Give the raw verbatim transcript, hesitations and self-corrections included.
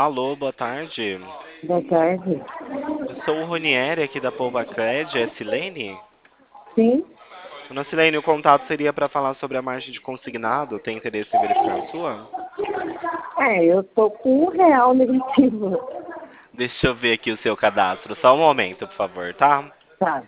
Alô, boa tarde. Boa tarde. Eu sou o Ronieri aqui da Polva Cred, é Silene? Sim? Dona Silene, o contato seria para falar sobre a margem de consignado. Tem interesse em verificar a sua? É, eu tô com um real negativo. Deixa eu ver aqui o seu cadastro. Só um momento, por favor, tá? Tá.